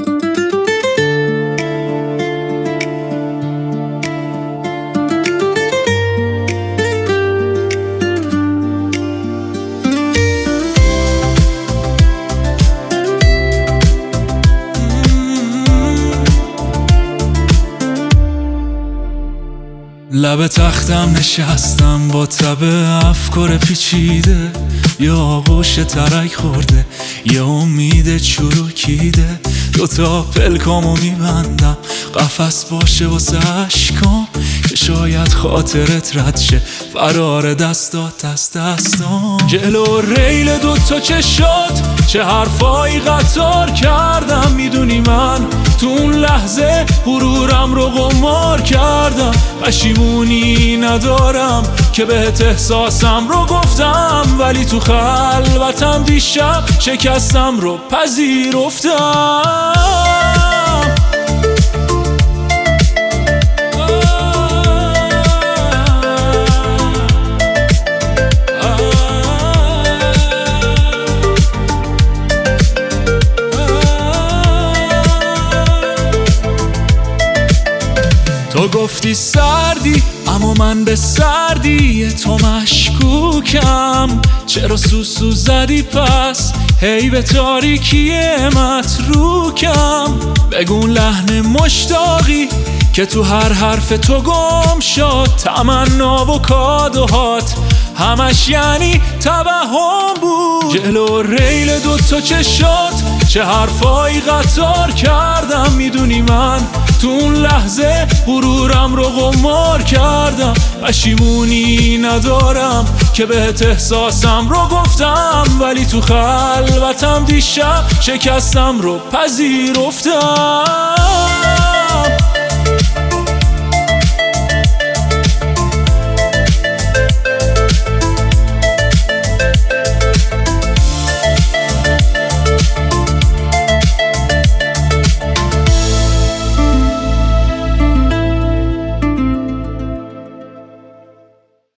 لب تختم نشستم با تب افکار پیچیده، یه آغوش ترک خورده، یه امید چروکیده. دوتا پلکامو میبندم قفس باشه واسه عشقام، که شاید خاطرت رد شه فرار دستات از دستام. جلو ریل دوتا چشات چه حرفایی قطار کردم، میدونی من تو اون لحظه غرورم رو قمار کردم. پشیمونی ندارم که بهت احساسم رو گفتم، ولی تو خلوتم دیشب شکستم رو پذیرفتم. تو گفتی سردی اما من به سردی تو مشکوکم. چرا سوسو زدی پس هی به تاریکی متروکم؟ بگون لحن مشتاقی که تو هر حرف تو گم شد، تمنا و کادوهات همش یعنی توهم بود. جلو ریل دوتا چشات چه حرفایی قطار کردم، میدونی من تو اون لحظه غرورم رو قمار کردم. پشیمونی ندارم که بهت احساسم رو گفتم، ولی تو خلوتم دیشب شکستم رو پذیرفتم.